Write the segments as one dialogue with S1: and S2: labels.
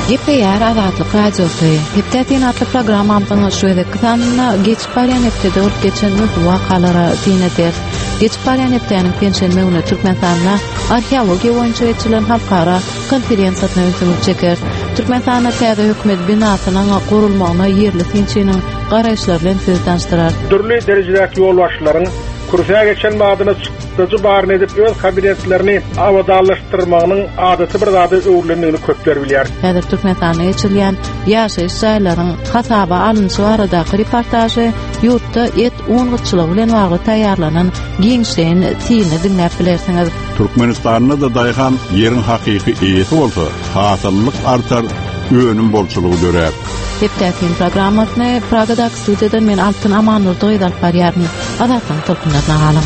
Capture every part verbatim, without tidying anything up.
S1: Gepeyar Azatlyk Radiosu. Hepdätin atly programmamyň şöyle kısanlyna geçip barýan hepde olup geçen wakalara diýneder. Geçip barýan hepdäniň penşenme güni Türkmenistanda arheologiýa boýunça geçilen halkara konferensiýasyna öňsüňiz çeker. Türkmenistanda täze hökümet binasynyň gurulmagyna ýerli tinçiniň garaýşlary bilen söz tanıştyrar.
S2: Türli derejedäki ýolbaşçylaryň kursa geçen madyna çykdyjy baryn edip öz kabinetlerini awadalaşdyrmagynyň adaty bir zady öwrlendigini köpler bilýär.
S1: Häzir Türkmenistanda geçirilýän ýaşaýyş jaýlaryň hasaba alynşy baradaky reportajy ýurtda et oňçylygy bilen bagly taýýarlanan giňşen tiýini dinläp bilersiňiz.
S3: Türkmenistanda da daýhan ýeriň hakyky eýeti bolsa, hasyllyk artar, öňüm bolçulugy dörer.
S1: Hepdäkin programmasyny Pragadak studiýadan men Altyn Amanur doýdal barýaryn. Adatdan tolkundan galam.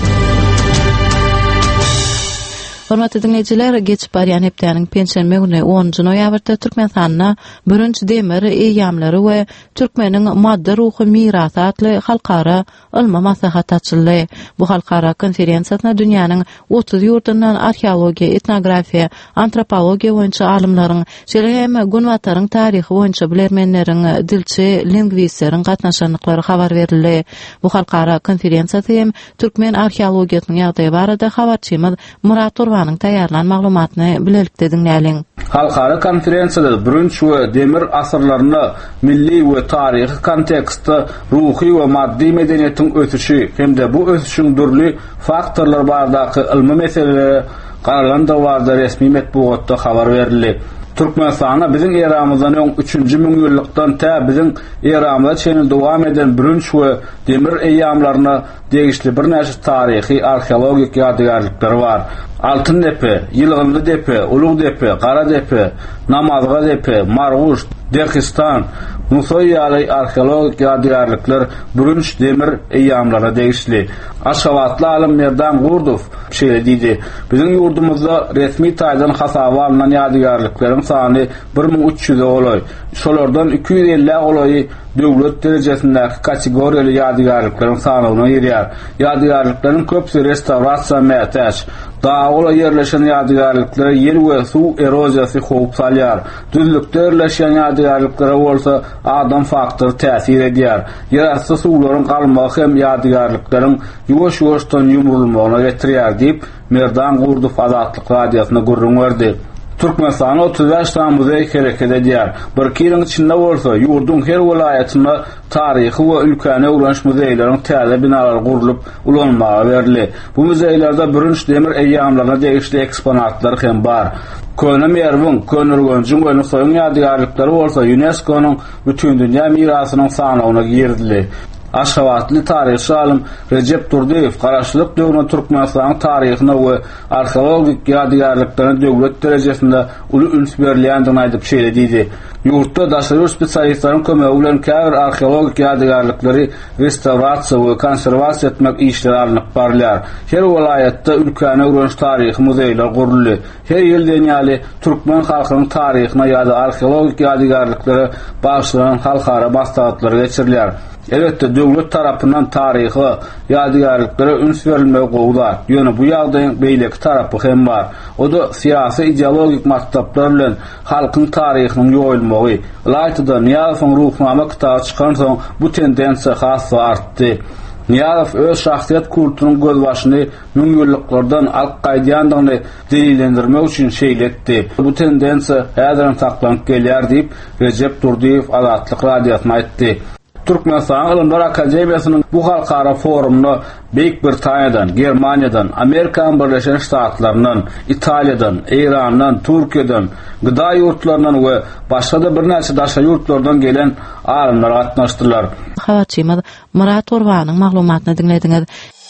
S1: Hormatly dinleyijiler, geçip barýan hepdäniň penşenme güni onunçy noýabrda Türkmenistanda birinji demir eýamlary we türkmeniň madda ruhy mirasy atly halkara ilmi maslahat açyldy. Bu halkara konferensiýasyna dünýäniň otuz ýurdundan arheologiýa, etnografiýa, antropologiýa boýunça alimlaryň, şeýle-hem Gunwataryň taryhy boýunça bilermenleriň, dilçi, lingwistleriň gatnaşanlyklary habar berildi. Bu halkara konferensiýasy hem türkmen arheologiýasynyň ýagdaýy barada habarçymyz Murat Turwanyň taýýarlan maglumatyny bilelikde dinläliň.
S4: Halkara konferensiýada birinji we demir asyrlaryny milli we taryhy kontekstde ruhy we maddi medeniýetiň ötüşi hemde bu ötüşiň dürli faktorlar bardaky ilmi meseleleri garalan dawarda resmi metbuatda habar berildi. Türkmenistana bizim eramyzdan öň üçünji müňýyllykdan tä bizim eramyza çenil dowam eden birinji we demir eýamlaryna degişli bir näçe taryhy arheologik ýadygärliklary bar. Altyn depe, Ýylgynly depe, Ulug depe, Gara depe, Namazga depe, Marguş, Derkistan, Musoýaly arheologik ýadygärlikler birinji demir eýamlara degişli. Aşgabatly alim Merdan Gurdow şeýle diýdi: "Bizim ýurdumyzda resmi taýdan hasaba alynan ýadygärlikleriň sany bir miň üç ýüz bolay. Şolardan iki ýüz elli olaý döwlet derejesindäki kategoriýaly ýadygärlikleriň sanyna ýerýär. Ýadygärlikleriň köpsi restaurasiýa mätäç. Dağla yerleşen ýadygärlikler yer we suw eroziýasy howp salýar. Düzlükde yerleşen ýadygärliklere bolsa adam faktory täsir edýär. Ýerasty suwlaryň galmagy hem ýadygärlikleriň ýuwaş-ýuwaşdan ýumrulmagyna getirýär diýip Merdan Gurdow Azatlyk radiosyna gurrun berdi. Türkmenistan otuz beş tane muzey hereket edýär. Bir kirin içinde bolsa ýurdun her welaýatyna taryhy we ülkäne öwrenç muzeýleriň täze binalary gurulup ulanmaga berildi. Bu muzeýlerde birinji demir eýamlaryna degişli eksponatlar hem bar. Köne Merwin, Könürgönjüň we Nusaýyň ýadygärliklери bolsa UNESCO-nyň bütün dünýä mirasynyň sanawyna girdili. Aşgabatly taryhçy alim Recep Turdiýew garaşlyk döwrüne Türkmenistan taryhyna we arheologik ýadygärliklerine döwlet derejesinde uly üns berilýändigini aýdyp şeýle diýdi: "Ýurtda daşary spesialistlaryň kömegi bilen käbir arheologik ýadygärlikleri restaurasiýa we konserwasiýa etmek işleri alınıp barylýar. Her welaýatda ülkäne öwrenç taryhy muzeýler guruldy. Her ýyl dünýäli türkmen halkynyň taryhyna ýa-da arheologik ýadygärliklere bagşlanan halkara maslahatlar geçirilýär. Elbette döwlet tarapyndan taryhy ýadygärliklere üns berilmegi gowlar. Ýöne bu ýagdaýyň beýleki tarapy hem bar. O da siýasy ideologik maksatlar bilen halkyň taryhynyň ýoýulmagy. Laýtyda Niýazowyň ruhnama kitaby çykan soň bu tendensiýa has artdy. Niýazow öz şahsiýet kulturynyň gözbaşyny müňýylliklardan alyp gaýdýandygyny delillendirmek üçin şeýletdi. Bu tendensiýa häzir saklanyp gelýär diýip Recep Turdiýew Azatlyk radiosyna aýtdy. Türkmenistan Ilimler Akademiýasynyň bu halkara forumuna Beýik Britaniýadan, Germaniýadan, Amerika Birleşen Ştatlaryndan, Italiýadan, Eýrandan, Türkiýeden, gyda ýurtlaryndan we başga da bir näçe daşa ýurtlardan gelen alimler gatnaşdylar.
S1: Habarçymyz Murat Turwanyň maglumatyny dinlediňiz.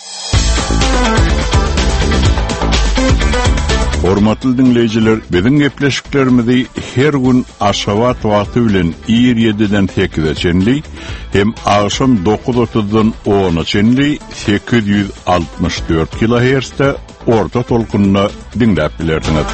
S3: Hormatly dinleyijiler, bizim gepleşiklerimizi her gün Aşgabat wagty bilen ýyden sekize çenli, hem akşam dokuz otuzdan ona çenli sekiz ýüz altymyş dört kilohertzde orta tolkunna dinläp bilerdiňiz.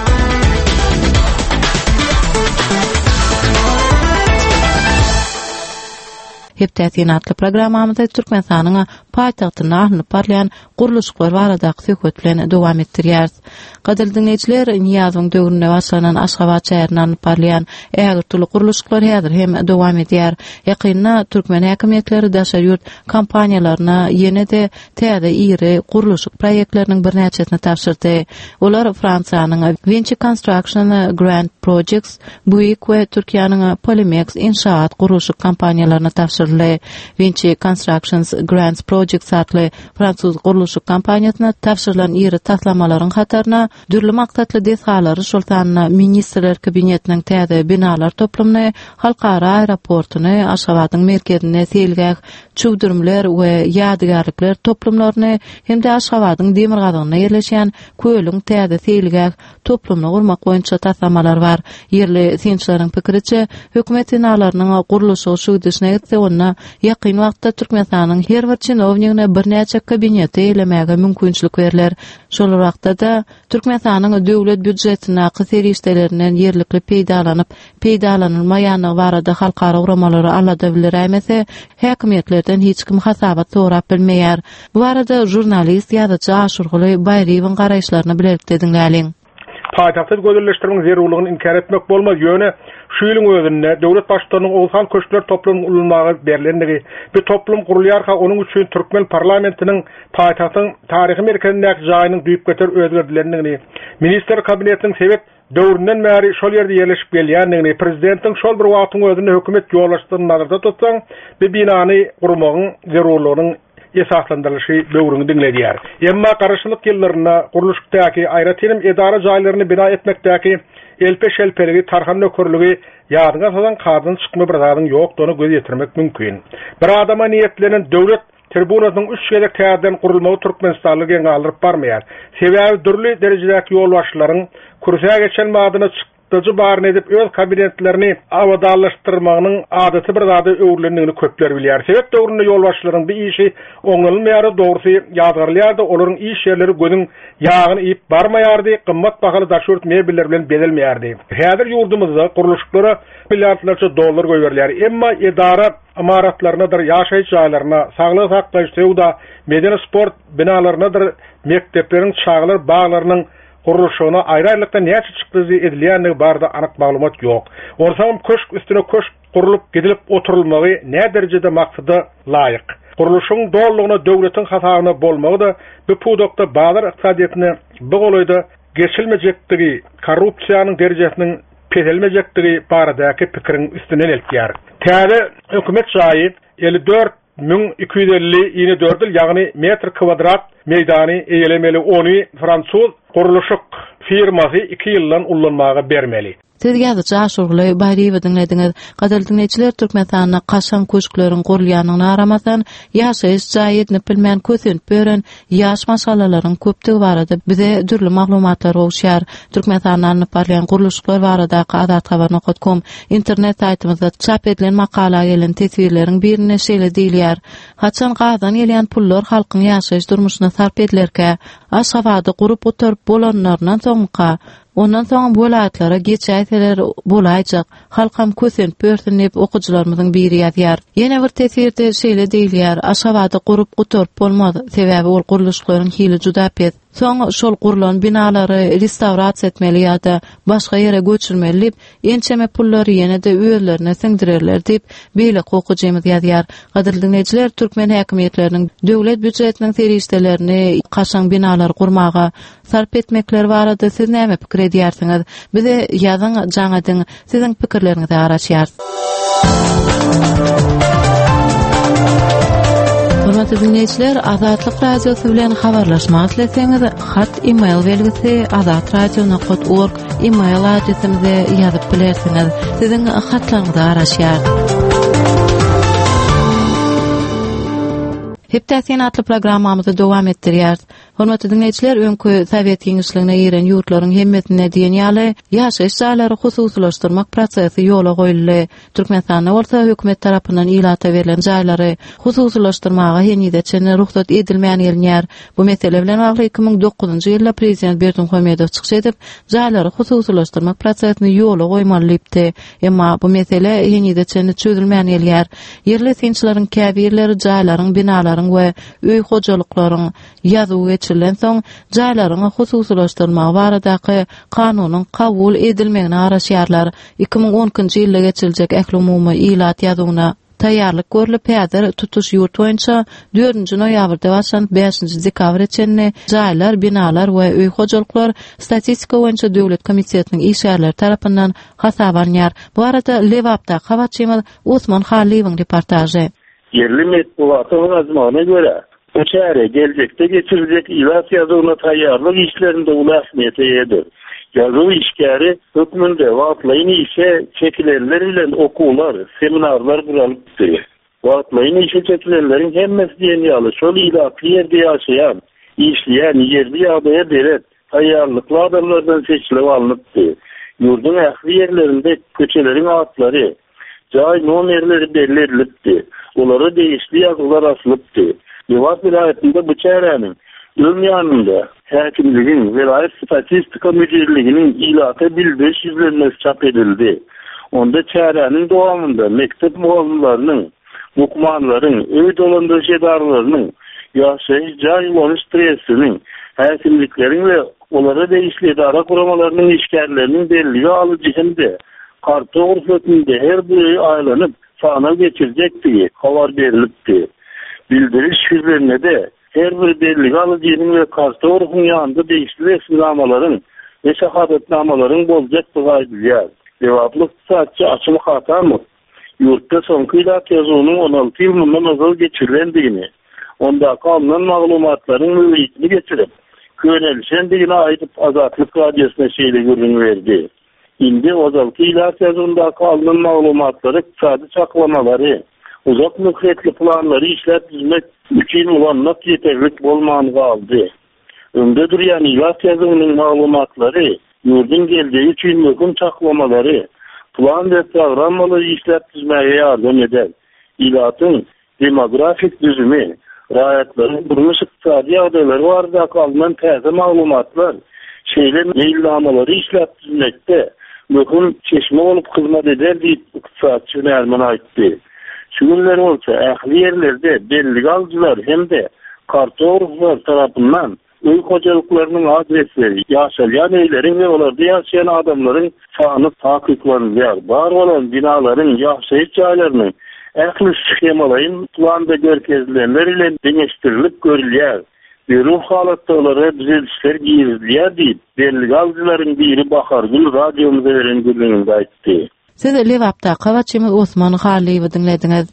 S1: Heptätin adlı programamyzda Türkmenistanyň paýtagtyna alanyp barlayan guruluşlar barada söhbet bilen dowam etdirýäris. Gadyr dinleýijiler, Niýazyň döwrüne başlanan Aşgabat şäherine alanyp barlayan ägirtili guruluşlar häzir hem dowam edýär. Ýakynda Türkmen häkimetleri daşary ýurt kampaniýalaryna ýene-de täze iri guruluş proýektleriniň birnäçesini tapşyrdy. Olar Fransiýanyň Vinci Construction Grand Projects, Buick we Türkiýanyň Polymex inşaat guruluş kampaniýalaryna tapşyryldy. Vinci Constructions Grand Projects adly fransuz guruluş kampaniýasyna tapşyrylan iri taslamalaryň hatarına dürli maksatly desalary şoltanyna ministrler kabinetiniň täze binalar toplamyny, halkara aeroportuny, Aşgabatyň merkezine selgäk çugdurmlar we ýadygarlyklar toplamlaryny hemde Aşgabatyň demir gazygyna ýerleşýän köýlüň täze selgäk toplamyny gurmak boýunça taslamalar bar. Yerli synçlaryň pikiriçe, hökümet binalarynyň guruluşy şu düşne etse onda ýakyn wagtda Türkmenistanyň her bir çynownigyna birnäçe kabineti elemäge mümkinçilik berler. Şol wagtda da Türkmenistanyň döwlet büdjetine kyser işlerinden yerlikli peýdalanyp, peýdalanylmaýany barada halkara uramalary alada bilir ämese, häkimetlerden hiç kim hasabat sorap bilmeýär. Bu arada jurnalist ýa-da Aşurguly Baýryň garaýşlaryny bilerlikde dinläliň.
S2: Paýtagty gözelleşdirmeň zerurlygyny inkar etmek bolmaz. Ýöne şu ýylyň özünde döwlet başçylarynyň owsal köşkler toplum ulmagy berilendigi, bir toplum gurulýarka onuň üçin Türkmen parlamentiniň paýtagtyň taryhy merkezindäki jaýynyň düýüp getir özgerdilerini, minister kabinetiniň sebep döwründen bäri şol ýerde ýerleşip gelýändigini, prezidentiň şol bir wagtyň özünde hökümet ýollaşdyryny nazarda tutsaň, bir binany gurmagyň zerurlygynyň esaslandyrlyşy döwrüni dinledýär. Emma garaşylyk ýyllaryna guruluşdaky aýratyrym edara jaýlaryny bina etmekdäki elpe-şelpeligi, tarham nökörlügi ýadyňa salan kadyn çykma bir zadyň ýokdugyny göz ýetirmek mümkin. Bir adama niýetlenen döwlet tribunasynyň üç ýerlik täzeden gurulmagy Türkmenistanlyk ýa alyp barmaýar. Sebäbi dürli derejedäki ýolbaşçylaryň kursa geçen madyna çykdyjy barny edip öz kabinetlerini awadalaşdyrmagynyň adaty bir zady öwrlendigini köpler bilýär. Sebäp döwründe ýolbaşçylaryň bir işi oňalmaýary, dogry ýazgarlýardy, olaryň iş ýerleri gödüň ýagyny ip barmaýardy, gymmat bahaly daşurt mebiller bilen bedelmeýärdi. Häzir ýurdumyzda guruluşlara milliardlarça dollar goýberler. Emma edara amaratlarynadyr, ýaşaýyş jaýlaryna, saglyk saklayış, sewda, medeni sport binalarynadyr, mektepleriň, çağlar, baglarynyň guruluşyna aýrylykda näçe çykdygy edilýändigi barda anyk maglumat ýok. Orsaňam köşk üstüne köşk gurulup gidilip oturulmagy nä derejede maksady laýyk. Guruluşyň dollygyna döwletiň hasabyna bolmagy da bu pudokda bazar ykdysadyetine bu golaýda geçilmejekdigi, korrupsiýanyň derejesiniň pedelmejekdigi baradaky pikiriň üstüne eltýär. Täze hökümet jaýy elli dört min iki yüz elli ýene dört ýyl ýagny metr kvadrat meýdany eýlemeli, ony fransuz guruluşyk firmasy iki ýyldan ullanmaga bermeli.
S1: Siz ýazgyçy Aşurguly Baýryňy dinlediňiz. Gadyr dinleýijiler, Türkmenistanyň gaşan köşkleriň gurulýanyny aramasan, ýaşaýyş jaýyny bilmän kösen bören ýaş masalalaryň köpdigi barada bize dürli maglumatlar owşýar. Türkmenistanyň barlayan guruluşlar barada adat habar nokta com internet saýtymyzda çap edilen makala gelen tesirleriň birine şeýle diýilýär. Haçan gadan gelýän pullar halkyň ýaşaýyş durmuşyna sarp edilerkä, Aşgabady gurup oturup bolanlardan soňka ondan soň bolatlara geçäýseler bolaýjak. Halkam kösen pörtünip okujularymyzyň biri ýazýar. Ýene bir tesirde şeýle diýilýär, Aşgabady gurup oturup bolmady. Sebäbi ol guruluşlaryň hili juda pet. Soň şol gurulan binalary restavrasiýa etmeli ýa-da başga ýere göçürmeli, ençeme pullary ýene-de öýlerine siňdirerler diýip beýle kokujymyz ýazýar. Gadyr dinleýijiler, Türkmen häkimetleriniň döwlet büdjetiniň serişdelerini gaşan binalar gurmaga sarp etmekleri barada siz näme pikir edýärsiňiz? Bize ýazyň, jaňadyň, siziň pikirleriňizi araşýar. Hormatly dinleýijiler, Azatlyk radiosu bilen habarlaşmak isleseňiz, hat email belgisi azatradio nokta org email adresimize ýazyp bilersiňiz. Siziň hatlaryňyzy araşýar. Heptäsin atly programmamyzy dowam etdirýär. Hormatly dinleyijiler, öňkü Sowet Giňişligine giren ýurtlaryň hemmetine diýen ýaly ýaşaýyş jaýlary hususlaşdyrmak prosesi ýola goýuldy. Türkmenistanda bolsa hökümet tarapyndan ilata berilen jaýlary hususlaşdyrmaga henüde çene ruhsat edilmeýän gelýär. Bu mesele bilen bagly iki ming dokuzunçy ýylda prezident Berdimuhamedow çykyş edip, jaýlary hususlaşdyrmak prosesini ýola goýmalypdy. Emma bu mesele henüde çene çözülmeýän gelýär. Yerli synçylaryň käbirleri jaýlaryň, binalaryň we öý hojalyklaryň ýazywy geçirilen soň jaýlaryň hususlaşdyrmagy baradaky kanunyň kabul edilmegine garaşýarlar. iki ming onunçy ýylda geçiriljek ähli umumy ilat ýazywyna taýýarlyk görülip, häzir tutuş ýurt boýunça dördünçi noýabrda başlanyp beşinçi dekabr çenli jaýlar, binalar we öý hojalyklar statistika boýunça döwlet komitetiniň işgärleri tarapyndan hasabanýar. Bu arada Lewapda Hawaçymyl Osman Haliýewiň reportajy.
S5: Yerli metbuatyň azmagyna görä, bu çäre geljekde geçiriljek ilat ýazywyna taýýarlyk işlerinde uly ähmiýet eýdir. Ýazyw işgäri hökmünde wagtlaýyn işe çekilenler bilen okuwlar, seminarlar guralypdy. Wagtlaýyn işe çekilenleriň hemmesi diýen ýaly şol ilaty ýerde ýaşaýan, işleýän ýerli ýagdaýa berip, taýýarlykly adamlardan seçilip alınıpdy. Ýurdun ähli ýerlerinde köçeleriň atlary, jaý nomerleri belli edilipdi. Olara değişli ýazylar asylypdy. Lewap vilayetinde bu çärenin öň ýanynda häkimligiň vilayet statistika müdirliginiň ilata bildiriş ýüzlenmesi çap edildi. Onda çärenin dowamında mektep muallimlarynyň, mukmanlaryň, öý dolandyrjy edarlarynyň ýaşaýyş jaý monstresining, häkimlikleriň we olara değişli edara kuramalarynyň işgärleriniň belligi alyjy hemde karta urfetinde her biri aýlanyp sana geçirecekdi, habar berilipdi. Bildiriş ýüzlerine de her bir belli alyjynyň we karta urfynyň ýanynda değişli resmnamalaryň we şahadatnamalaryň boljak aýdylýar. Lewaplyk saatçy açyl hatamy ýurtda soňky ilat ýazywynyň on alty ýyl mundan azal geçirilendigini, onda kalınan maglumatlaryň mühitini geçirip, könelişendigine aýdyp Azatlyk radiosyna şeýle görüň berdi. Indi ozalky ilat ýazywynda kalınan maglumatlary, iqtisady çaklamalary, uzak mühitli planlary işläp düzmek üçin ulanmak ýeterlik bolmagy galdy. Öňde durýan ilat ýazywynyň maglumatlary, ýurdun geldiği üçin möhüm çaklamalary, plan we programmalary işläp düzmäge ýardam eder. Ilatyň demografik düzümi, raýatlaryň durmuş iqtisady ýagdaýlary barada kalınan täze maglumatlar, şeýle meýilnamalary işläp düzmekde möhüm çeşme bolup hyzmat eder diýip iqtisadçy Nerman aýtdy. Şu günler bolsa ähli ýerlerde belli alyjylar hemde kartograflar tarapyndan öý hojalyklarynyň adresleri, ýaşalýan eýleriň we olarda ýaşaýan adamlaryň sany takyplanýar. Bar bolan binalaryň, ýaşaýyş jaýlarynyň ähli schemalaryň planda görkezilenler ile deňeşdirilip görülýär. Beruh halatdalara düzelişler giýirilýär diýip belli alyjylaryň biri Bahargül radiomuza beren gürlüğünde aýtdy.
S1: Siz Lewapda Hawaçymyl Osman Haliýewi dinlediňiz.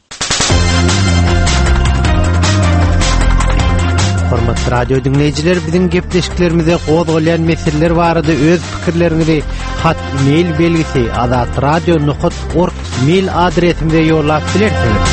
S6: Hormatly radio dinleyijiler, biziň gepleşiklerimize gozgalayan meseleler barada öz pikirlerinizi hat mail belgisi azat radio nokta org mail adresimize ýollap bilersiňiz.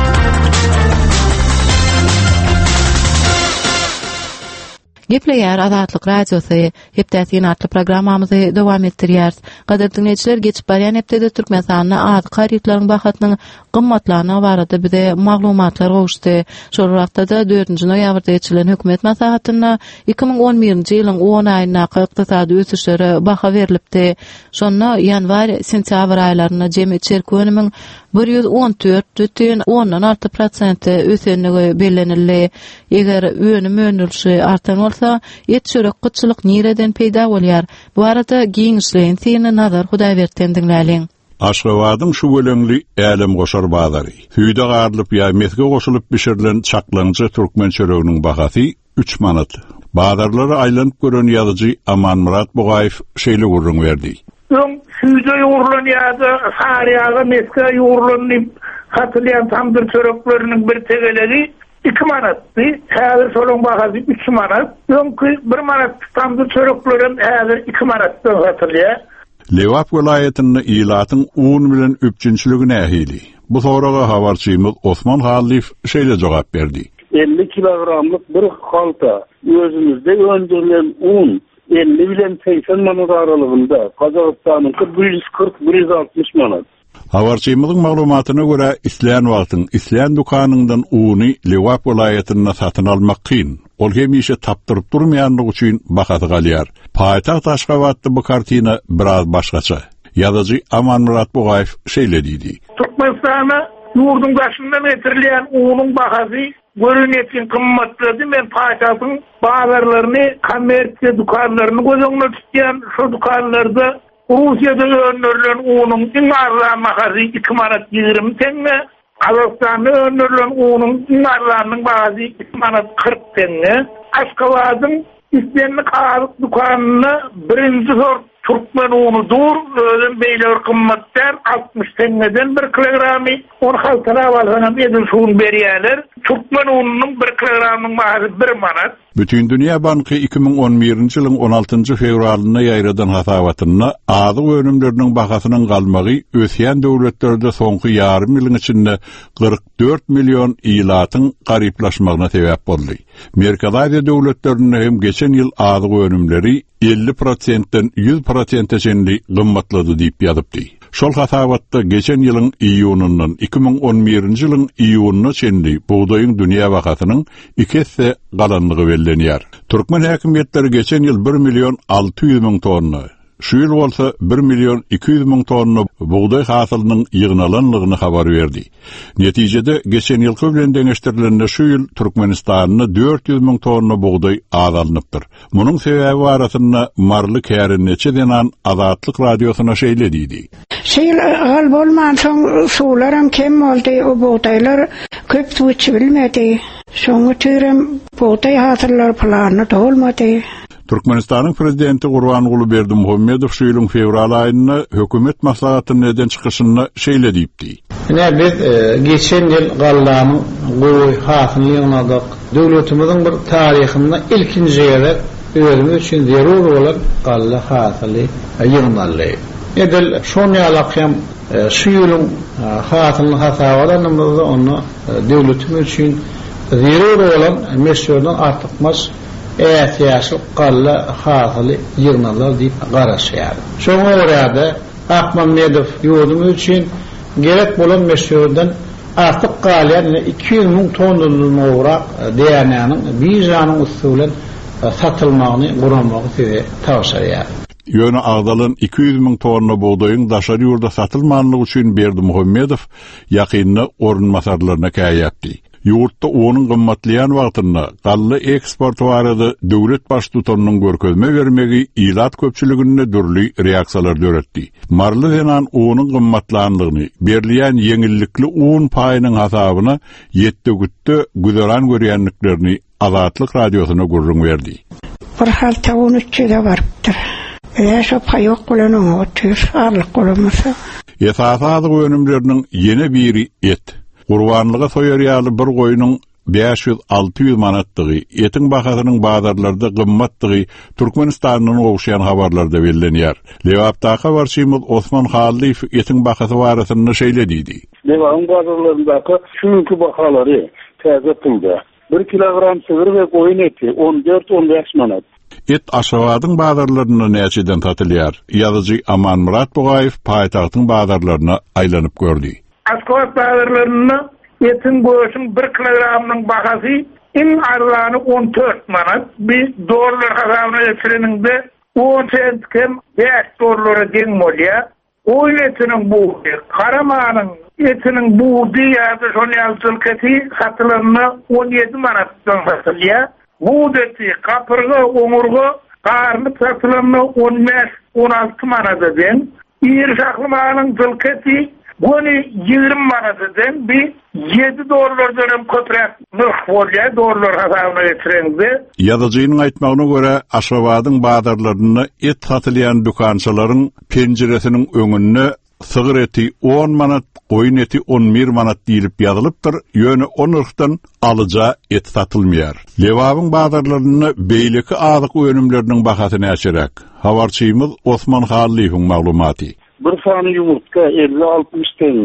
S6: Gepleýär Azatlyk radiosy hepdäki natly programmamyzy dowam etdirýär. Gaderli dinleyijiler, geçip barýan hepdede Türkmenistanyň ady garytlaryň bahatnyň gymmatlaryna barada bize maglumatlar gowuşdy. Şol wagtda da dördünçi noýabrda geçirilen hökümet maslahatyna iki ming on birinçi ýylyň on aýyna ykdysady ösüşleri baha berilipdi. Şonda ýanwar sentyabr aýlaryna jemi çerki önümiň bir ýüz on dört бүтүн ondan alty prosent ösenligi bellenildi. Eger önüm önülşi artan bolsa, et çörek gıçylyk nireden peýda bolýar. Bu arada giňişligiň seni nazar Hudaýberden dinläliň.
S3: Aşgabatyň şu böleňli älim goşar bazary. Hüýde garlyp ýa mesge goşulyp bişirilen çaklanjy türkmen çöreginiň bahasy üç manat. Bazarlary aýlanyp gören ýazyjy Amanmurat Bugaýew şeýle gurrun berdi.
S7: Öň hüýde ýurulan ýazy, Sariýaga mesge ýurulanyp hatyrlayan tam bir çörekleriniň bir tegelegi iki manatdy. Häzir şolaň bahasy üç manat. Öňkü bir manat tam bir çöreklerim häzir iki manatdy hatyrlaýar.
S3: Lewap vilayetinde ilatyň un bilen öpçünçiligi nähili? Bu soraga Hawaçymyl Osman Haliýew şeýle jogap berdi.
S5: elli kilogramlyk bir halta özümizde öndürülen un elli bilen seksen manat aralygynda, Kazakstanyňky bir yüz kırk bir yüz altmış manat.
S3: Habarçymyzyň maglumatyna görä isleýän wagtyň isleýän dukanyňdan uny Lewap welaýatyna satyn almak kyn. Ol hemişe tapdyryp durmaýanlygy üçin bahaty galýar. Paýtaxt Aşgabatda bu kartina biraz başgaça. Ýazyjy Amanmurat Bugaýew şeýledidi.
S7: Türkmenistana ýurdun başyndan getirilýän unyň bahasy görünýän kymmatlady men paýtagtyň bazarlaryny, kommersiýa dukanlaryny gözüňde tutýan şu dukanlarda Rusiýada önnürlen unyň iň arzan bahasy iki manat ýygrimi teňe, Kazakstanda önnürlen unyň iň arzanyň bahasy iki manat kırk teňe. Aşgabatyň islenli karyk dukanyna birinji sort Türkmen unu dur, özüm beýler kymmatlar altmış teňeden bir kilogramy on haltara alýan edil şuň berýärler. Türkmen ununyň bir kilogramynyň bahasy bir manat.
S3: Bütün Dünya Banky iki ming on birinji ýylyň on altynjy fevralyna ýaýradan hasabatyna azyk önümleriniň bahasynyň galmagy ösýän döwletlerde soňky ýarym ýylyň içinde kırk dört milyon ýylatyň garyplaşmagyna sebäp boldy. Merkezi Aziýa döwletlerinde hem geçen ýyl azyk önümleri elli prosentden yüz prosente çenli gymmatlady diýip ýazypdy. Şol hasabatda geçen ýylyň iýunundan iki ming on birinji ýylyň iýunyna çenli buğdaýyň dünýä bahasynyň iki hisse galanlygy bellenýär. Türkmen häkimetleri geçen ýyl bir milyon alty ýüz miň tonna, şu ýyl bolsa bir milyon iki ýüz miň tonna buğdaý hasylynyň ýygnalanlygyny habar berdi. Netijede geçen ýylky bilen deňeşdirilende şu ýyl Türkmenistanyna dört ýüz miň tonna buğdaý azalanypdyr. Munyň sebäbi arasyna marly käri neçe denan Azatlyk radiosuna şeýledidi.
S8: Şeýle gal bolman soň suwlaram kem boldy, o buğdaýlar köp suw içibilmedi. Şoňa türem buğdaý hasyllar plany dolmady.
S3: Türkmenistanyň prezidenti Gurbanuly Berdimuhammedow şu ýylyň fevral aýyna hökümet maslahatyny neden çykyşyna şeýledipdi.
S9: Ne biz e, geçen ýyl gallanyň gowy hasyny ýygnadyk. Döwletimiziň bir taryhynda ilkinji ýere özümiz üçin zerur bolan galla hasyly ýygnaldy. Edil şonu ýalakym şu ýylyň hasyny hasabalanymyzda onu döwletimiz üçin zerur bolan meşhurdan artykmaz ähtiýaçly galla hasyly ýygnalar diýip garaşýar. Şoňa görä Ahmamedow ýurdumyz üçin gerek bolan meşhurdan artyk galýan iki yüz miň tonnadan owrak däňäniň bizanyň usulen satylmagyny guramagy sebäp tawşarýar.
S3: Ýöne agdalan iki yüz miň tonna buğdaýyň daşary ýurda satylmanlygy üçin Berdimuhammedow ýakynny orun masarlaryna käýäpdi. Ýurtda onuň gymmatlaýan wagtyna galla eksport barada döwlet baş tutanynyň görkezme bermegi ýylat köpçüligine dürli reaksiýalar döretdi. Marly denan onuň gymmatlanlygyny, berilýän ýeňillikli un paýynyň hasabyna ýetdi gütde güzeran görýänliklerini Azatlyk radiosuna gurrun berdi.
S8: Bir halta on üç ýyla barpdyr. Eýer şo paýok bolan oňa tür arlyk bolamasa.
S3: Esasy önümleriniň ýene biri et. Gurbanlyga soýarýaly bir goýunyň beş yüz altı yüz manatdygy, etiň bahasynyň bazarlarda gymmatdygy Türkmenistanyň ogşaýan habarlarda bellenýär. Lewapdaky habarçymyz Osman Halliýew etiň bahasy barasyny şeýledidi.
S5: Lewapyň bazarlaryndaky şuňky bahalary täze pulda. bir kilogram sığır we goýun eti on dört on beş manat.
S3: Et Aşgabatyň bazarlaryna näçeden satylýar? Ýazyjy Amanmurat Bugaýew paýtagtyň bazarlaryna aýlanyp gördi.
S7: Aşgabat bazarlaryna etin goýuşyň bir kilogramynyň bahasy iň arzany on dört manat, bir dollar hasabyna ýetirilende on sent kem beş dollara deň bolýar. Oýun etiniň buğdy, karamanyň etiniň buğdy ýa-da şonýalçylky satylyna on ýedi manatdan satylýar. Buğdy eti, kapyrgy, oňurgy, garnyp satylyna on beş on alty manatdan, ýer şahlymanyň jylky Goni ýygrimi manatdan bir yedi dollardan köprek nırx bolýar, dollar hasabyna ýetirildi.
S3: Ýazyjynyň aýtmagyna görä, Aşgabatyň bazarlaryna et satylýan dukançylaryň penjeresiniň öňünde sygyr eti on manat, goýun eti on bir manat diýilip ýazylypdyr. Ýöne o nyrxdan alyja et satylmaýar. Lewabyň bazarlaryna beýleki azyk önümleriniň bahasy näçerek? Habarçymyz Osman Halliýewiň maglumaty.
S5: Bir sany yumurtka elli altmış teňe,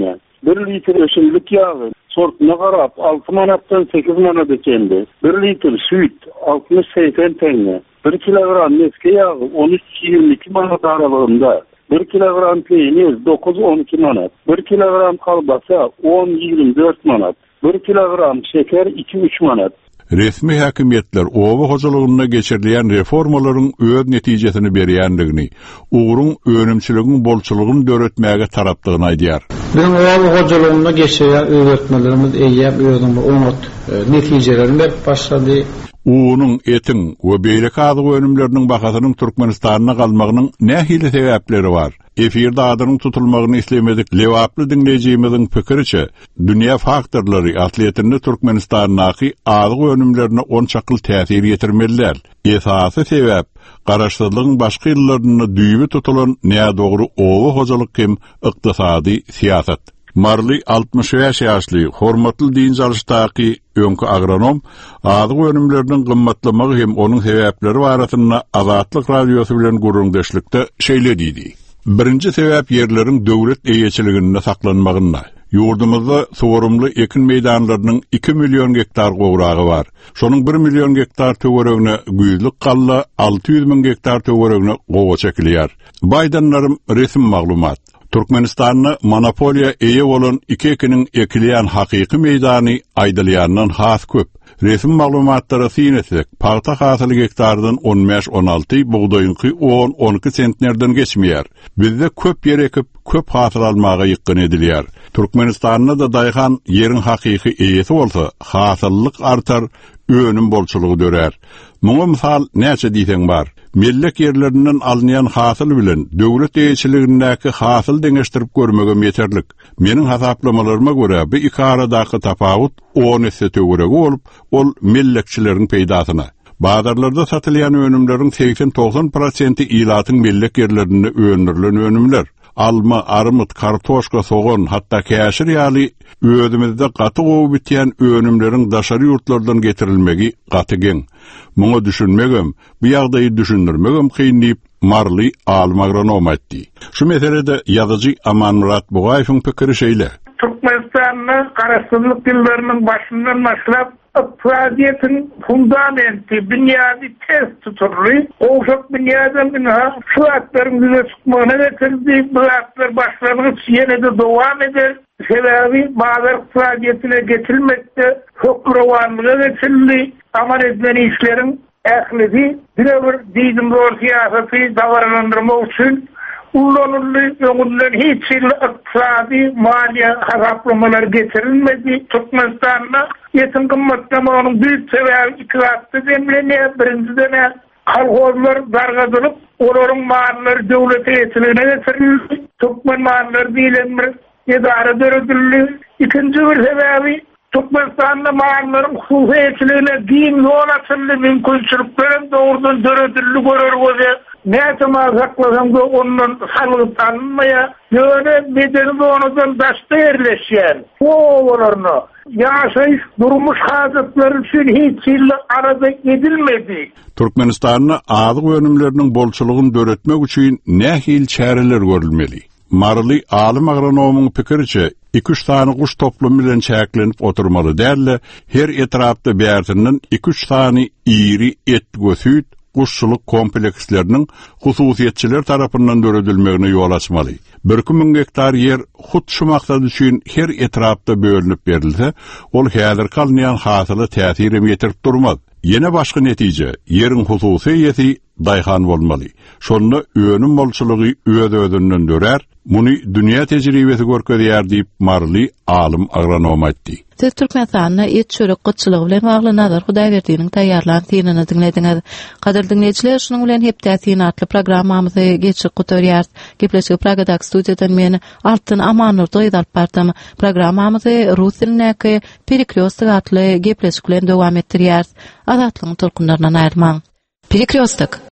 S5: bir litre öşümlük yağı sortuna qarap altı manatdan sekiz manat ekendi. bir litre süt altmış seksen tenge. bir kilogram neske yağı on üç yirmi iki manat aralığında. bir kilogram peynir dokuz on iki manat. bir kilogram kalbasa on yirmi dört manat. bir kilogram şeker iki üç manat.
S3: Resmi hakimiyetler owa hojalygyna geçirilen reformaların öz netijesini berýändigini, ugrun önümçiligin bolçulugyny döretmäge tarapdygyny aýdýar.
S9: Bizim owa hojalygyna geçirilen öwretmelerimiz eýýäp özüň onot netijelerini berip başlady.
S3: Uğunun, etin we beýleki adyk önümleriniň bahasynyň Türkmenistanyna galmagynyň nähili sebäpleri var. Efirde adynyň tutulmagyny islemedik. Lewaply dinleýijimiziň pikiriçe, dünýä faktorlary atletini Türkmenistanyňky adyk önümlerine onçakıl täsir ýetirmeliler. Esasy sebäp garaşsyzlygyň başga ýyllaryny düýbi tutulan näme dogry owa hojalyk hem ykdysady siýasat. Marly altmış beş ýaşly, hormatly din jalştaky öňkü agronom, adyk önümleriniň gymmatlamagy hem onuň sebäpleri baratyna Azatlyk radiosu bilen gurulmuşlukda şeýledidi. Birinci sebäp ýerleriň döwlet eýeçiliginde saklanmagyna. Ýurdumyzda sorumly ekin meýdanlarynyň iki milyon hektar gowragy bar. Şonuň bir milyon hektar töweregine güýzlük galla, alty ýüz min hektar töweregine gowa çekilýär. Baýdanlarym resmi maglumat. Türkmenistanyny monopoliýa eýe bolan iki ekiniň ekilýän hakyky meýdany aýdylýandan has köp. Resmi maglumatlara syňetsek, paýta hasyly hektardan on beş on alty, buğdaýynky on on iki sentnerden geçmeýär. Bizde köp ýer ekip, köp hasyl almaga ýykyn edilýär. Türkmenistanyna da daýhan ýeriň hakyky eýesi bolsa, hasyllyk artar, önüm bolçulugy dörer. Muňa mysal näçe diýseň bar. Millek yerlerinden alınyan hasyl bilen döwlet eýeçiligindäki hasyl deňeşdirip görmegem ýeterlik. Meniň hasaplamalarıma görä bu iki aradaky tapawut on esse töweregi bolup, ol millekçileriň peýdasyna. Bazarlarda satylýan önümleriň seksen doksan prosenti ilatyň millek yerlerinde öňdirilen önümler. Alma, armut, kartoşka, soğan, hatta käşir ýaly özümizde gaty gowy bitýän önümleriň daşary ýurtlardan getirilmegi gaty geň. Muňa düşünmegem, bu ýagdaýy düşündirmegem kyndyp Marly alim agronom aýtdy. Şu meselede ýazyjy Amanmurat Bugaýewiň pikiri şeýle.
S7: Türkmenistanyň garaşsyzlyk ýyllarynyň başyndan başlap iqtisadiýetin fundamenti, bünyadi ters tuturly, oşak bünyadan bina şu atlaryň ýüze çykmagyna getirdi, bu atlar başlangyç ýene-de dowam eder. Sebebi bazı iqtisadiýetine getirilmekde, hökmrawanlyga getirildi, amal edilen işlerin ählisi birebir diýdim doğru siýasaty dagaranlandyrmak üçin ullanyldy, öňünden hiç iqtisadi maliýe hasaplamalar getirilmedi. Türkmenistanyna ýetim gymmatlamagynyň büyük sebäbi iki gatly demlenýär. Birinciden kolhozlar dargadylyp, olaryň mallary döwlet eýetiligine getirildi. Türkmen mallary diýilen bir idara döredildi. İkinci bir sebäbi Türkmenistan'da mağarların hukuki eğitimine din yol açıldı, mümkünçülüklerin doğrudan döredildi görür göze. Ne zaman saklasam da onun salığı tanınmaya, yöne bedeni de onudan daşta yerleşen. O oğullarına yaşayış durmuş hazırtları için hiç illa arada edilmedi.
S3: Türkmenistan'da adyk önümlerinin bolçuluğunu döretmek için nähil çäreler görülmeli. Marly alim agronomyň pikiriçe, iki üç tane kuş toplumy bilen çäklenip oturmaly dälle, her etrapda bärtinden iki üç tane iri et gösüt kuşçuluk komplekslerinin hususiýetçiler tarapyndan döredilmegine ýol açmaly. bir ming hektar yer hut şu maksat üçin her etrapda bölünip berilse, ol häzir kalmayan hasyly täsir ýetirip durmaz. Yine başka netice, yerin hususiyeti daýhan bolmaly. Şonu önüm bolçulugy öz özünden dörer, muny dünýä tejribesi görkezýär diýip Marly alim agronom aýtdy.
S1: Siz Türkmenistanyna et çörek gyçylygy bilen bagly nazar Hudaýberdiňiň taýýarlan synanyny dinlediňiz. Gaderli dinleýijiler, şunyň bilen hepdäki natly programmamyzy geçip gutarýar. Gepleşik Pragadak studiýadan men Altyn Amanur doýdalyp bardym. Programmamyzy rus dilindäki Перекрёсток atly gepleşik bilen dowam etdirýär. Azatlygyň tolkunlaryndan aýrmaň. Перекрёсток